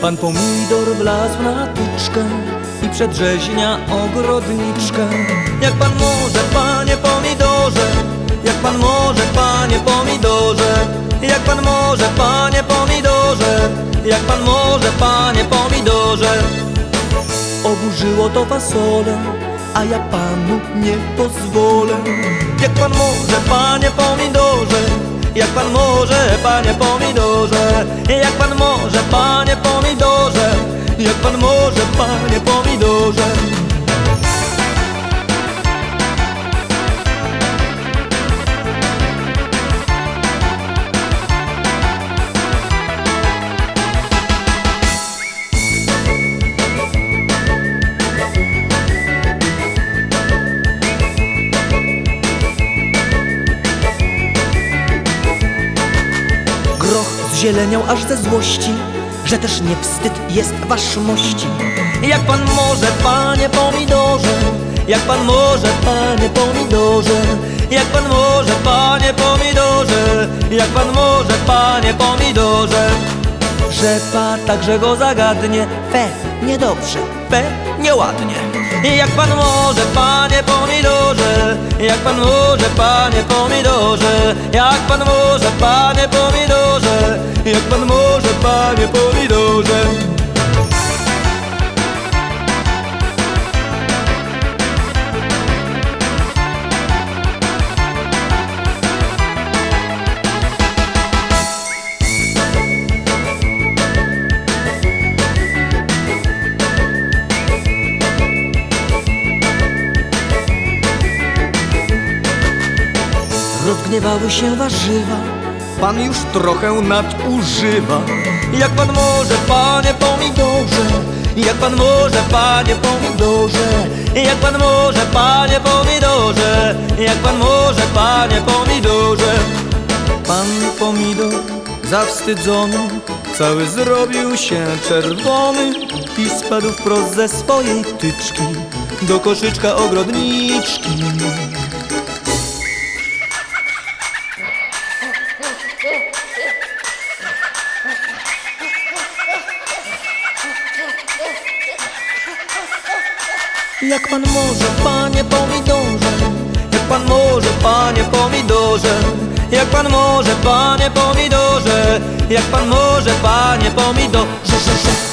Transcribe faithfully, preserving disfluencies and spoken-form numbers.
Pan pomidor wlazł na tyczkę i przedrzeźnia ogrodniczkę. Jak pan może, panie pomidorze, jak pan może, panie pomidorze, jak pan może, panie pomidorze, jak pan może, panie pomidorze. Oburzyło to fasolę, a ja panu nie pozwolę. Jak pan może, panie pomidorze, jak pan może, panie pomidorze, jak pan może, panie pomidorze, jak pan może, panie pomidorze. Zieleniał aż ze złości, że też nie wstyd jest wasz mości. Jak pan może, panie pomidorze, jak pan może, panie pomidorze, jak pan może, panie pomidorze, jak pan może, panie pomidorze. Rzepa także go zagadnie, fe, niedobrze, fe, nieładnie. Jak pan może, panie pomidorze, jak pan może, panie pomidorze, jak pan może, panie pomidorze, jak pan może, panie pomidorze. Rozgniewały się warzywa, pan już trochę nadużywa. Jak pan może, panie pomidorze, jak pan może, panie pomidorze, jak pan może, panie pomidorze, jak pan może, panie pomidorze. Pan pomidor zawstydzony cały zrobił się czerwony i spadł wprost ze swojej tyczki do koszyczka ogrodniczki. Jak pan może, panie pomidorze, jak pan może, panie pomidorze, jak pan może, panie pomidorze, jak pan może, panie pomidorze.